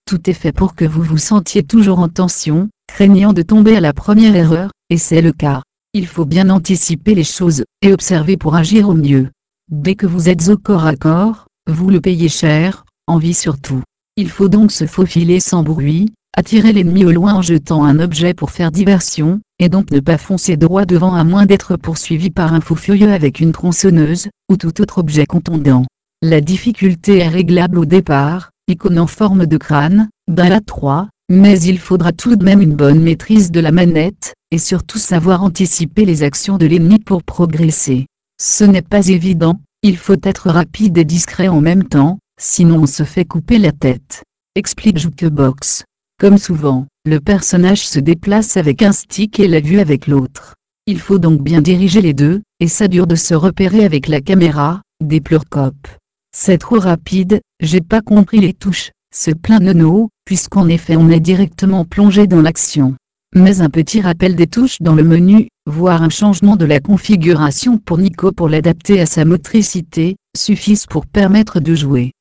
Tout est fait pour que vous vous sentiez toujours en tension, craignant de tomber à la première erreur, et c'est le cas. Il faut bien anticiper les choses, et observer pour agir au mieux. Dès que vous êtes au corps à corps, vous le payez cher, en vie surtout. Il faut donc se faufiler sans bruit, attirer l'ennemi au loin en jetant un objet pour faire diversion, et donc ne pas foncer droit devant à moins d'être poursuivi par un fou furieux avec une tronçonneuse, ou tout autre objet contondant. La difficulté est réglable au départ, icône en forme de crâne, d'un à 3, mais il faudra tout de même une bonne maîtrise de la manette, et surtout savoir anticiper les actions de l'ennemi pour progresser. Ce n'est pas évident, il faut être rapide et discret en même temps, sinon on se fait couper la tête. Explique Jukebox. Comme souvent, le personnage se déplace avec un stick et la vue avec l'autre. Il faut donc bien diriger les deux, et ça dure de se repérer avec la caméra, déplore Cop. C'est trop rapide, j'ai pas compris les touches, se plaint Nono, puisqu'en effet on est directement plongé dans l'action. Mais un petit rappel des touches dans le menu, voire un changement de la configuration pour Nico pour l'adapter à sa motricité, suffisent pour permettre de jouer.